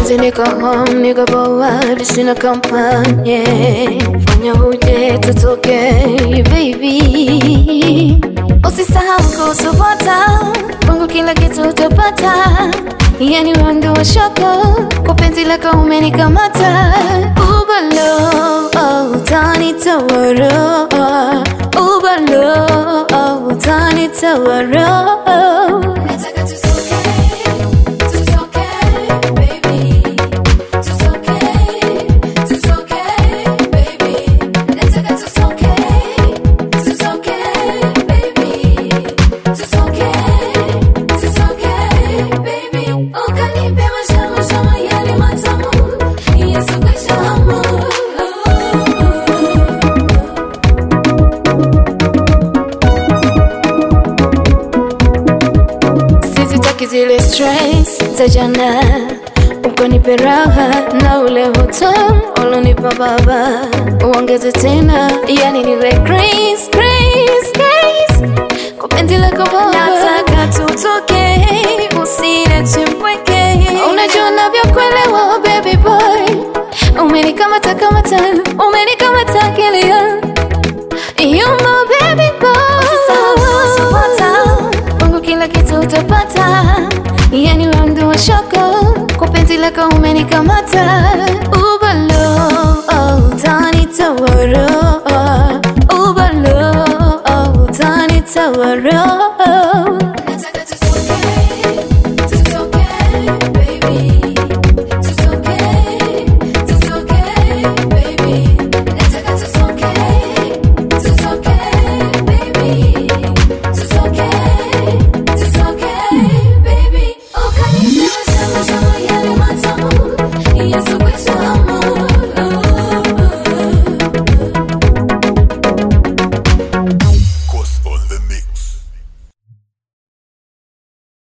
Kipenzi niko home, niko poa, sina kampanye. Fanya uje tutoke baby. Usisahau kusupporta, kwangu kila kitu utapata. Yani wangu wa shoko, kwa penzi lako umenikamata. Ubalo, utanitawala. Ubalo, utanitawala. Zile stress za jana, ukanipe raha na ule utamu ulonipa baba, uongeze tena, yani niwe grace, grace, grace. Kwa penzi lako baba, nataka tutoke, usiniache mpweke. Unajua navyokuelewa baby boy, umenikamata kamata, umenikamata akili yangu. You my baby boy. Usisahau kusupporta, kwangu kila kitu utapata. Yani wangu wa shoko, kwa penzi lako umenikamata. Ubalo, utanitawala. Ubalo, utanitawala.